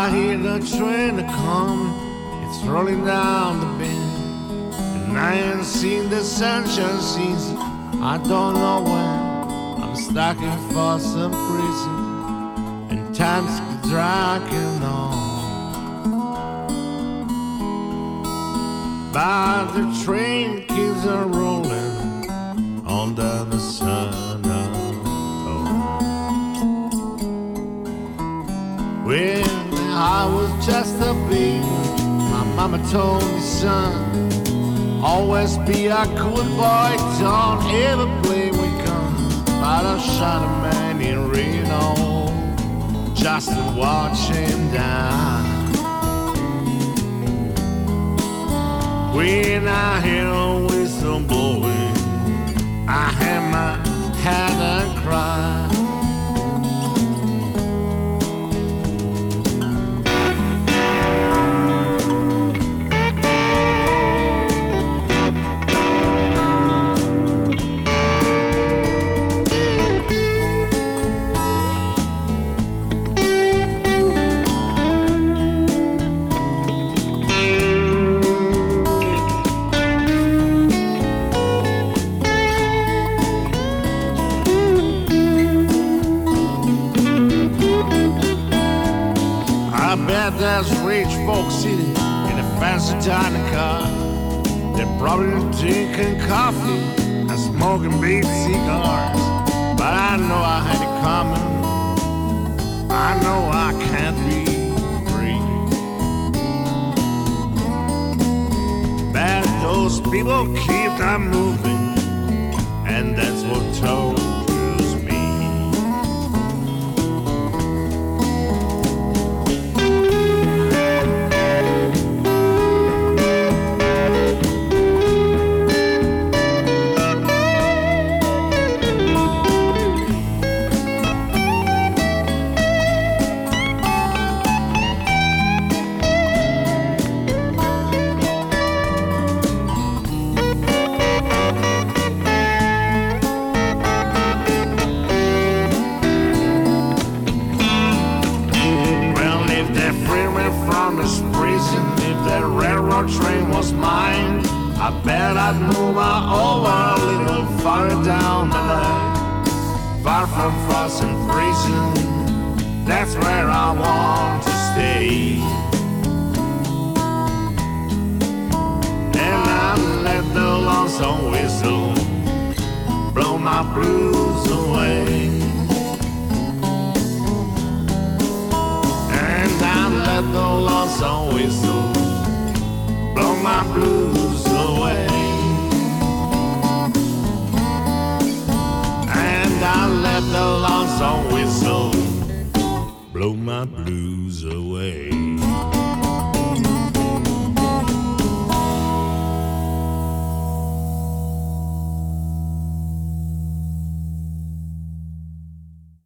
I hear the train coming, it's rolling down the bend, and I ain't seen the sunshine since I don't know when. I'm stuck in Folsom Prison, and time's dragging on. But the train keeps on rolling under the sun. When I was just a baby, my mama told me, son, always be a good boy, don't ever play with guns. But I shot a man in Reno just to watch him die. When I hear a whistle blowing, I hang my head and cry. I bet there's rich folks sitting in a fancy dining car. They're probably drinking coffee and smoking big cigars. But I know I had it coming. I know I can't be free. But those people keep on moving, and that's what tortures me. From this prison, if that railroad train was mine, I bet I'd move over a little farther down the line. Far from Folsom Prison, that's where I want to stay. And I'll let the lonesome whistle blow my blues away. Let the lonesome whistle blow my blues away. And I let the lonesome whistle blow my blues away.